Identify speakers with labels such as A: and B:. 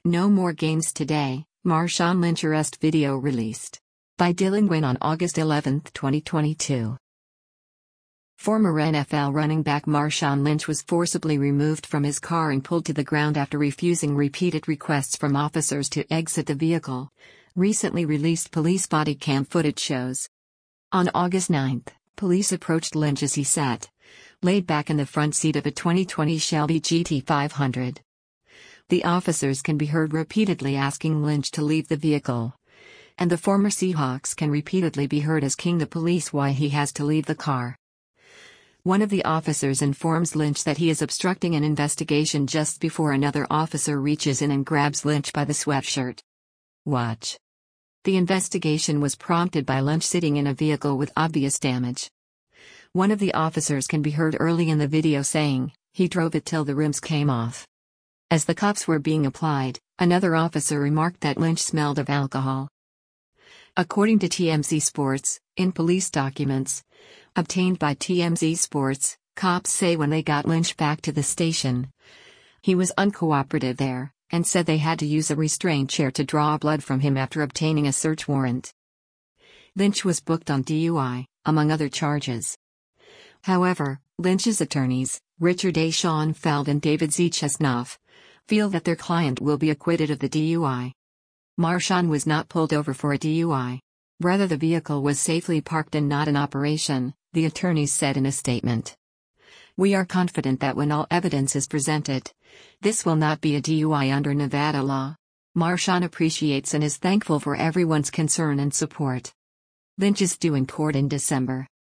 A: No more games today, Marshawn Lynch arrest video released. By Dylan Gwynn on August 11, 2022. Former NFL running back Marshawn Lynch was forcibly removed from his car and pulled to the ground after refusing repeated requests from officers to exit the vehicle, recently released police body cam footage shows. On August 9, police approached Lynch as he sat, laid back in the front seat of a 2020 Shelby GT500. The officers can be heard repeatedly asking Lynch to leave the vehicle. And the former Seahawks can repeatedly be heard asking the police why he has to leave the car. One of the officers informs Lynch that he is obstructing an investigation just before another officer reaches in and grabs Lynch by the sweatshirt. Watch. The investigation was prompted by Lynch sitting in a vehicle with obvious damage. One of the officers can be heard early in the video saying, "He drove it till the rims came off." As the cuffs were being applied, another officer remarked that Lynch smelled of alcohol. According to TMZ Sports, in police documents obtained by TMZ Sports, cops say when they got Lynch back to the station, he was uncooperative there, and said they had to use a restraint chair to draw blood from him after obtaining a search warrant. Lynch was booked on DUI, among other charges. However, Lynch's attorneys, Richard A. Schoenfeld and David Z. Chesnoff, feel that their client will be acquitted of the DUI. Marshawn was not pulled over for a DUI. Rather, the vehicle was safely parked and not in operation, the attorneys said in a statement. "We are confident that when all evidence is presented, this will not be a DUI under Nevada law." Marshawn appreciates and is thankful for everyone's concern and support. Lynch is due in court in December.